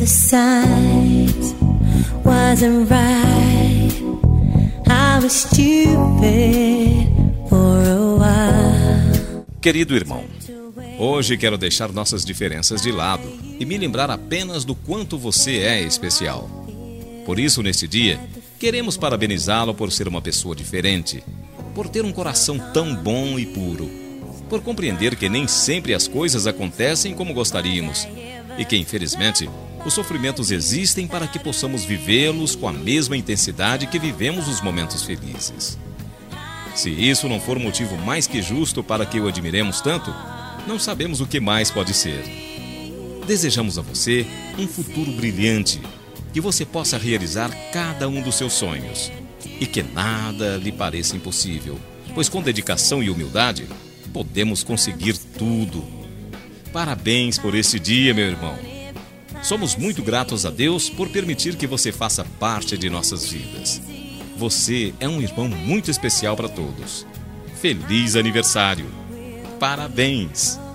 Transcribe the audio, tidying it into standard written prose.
the signs wasn't right. I was stupid for a while. Querido irmão, hoje quero deixar nossas diferenças de lado e me lembrar apenas do quanto você é especial. Por isso, neste dia, queremos parabenizá-lo por ser uma pessoa diferente, por ter um coração tão bom e puro, por compreender que nem sempre as coisas acontecem como gostaríamos e que, infelizmente, os sofrimentos existem para que possamos vivê-los com a mesma intensidade que vivemos os momentos felizes. Se isso não for motivo mais que justo para que o admiremos tanto, não sabemos o que mais pode ser. Desejamos a você um futuro brilhante, que você possa realizar cada um dos seus sonhos e que nada lhe pareça impossível, pois com dedicação e humildade podemos conseguir tudo. Parabéns por esse dia, meu irmão. Somos muito gratos a Deus por permitir que você faça parte de nossas vidas. Você é um irmão muito especial para todos. Feliz aniversário! Parabéns!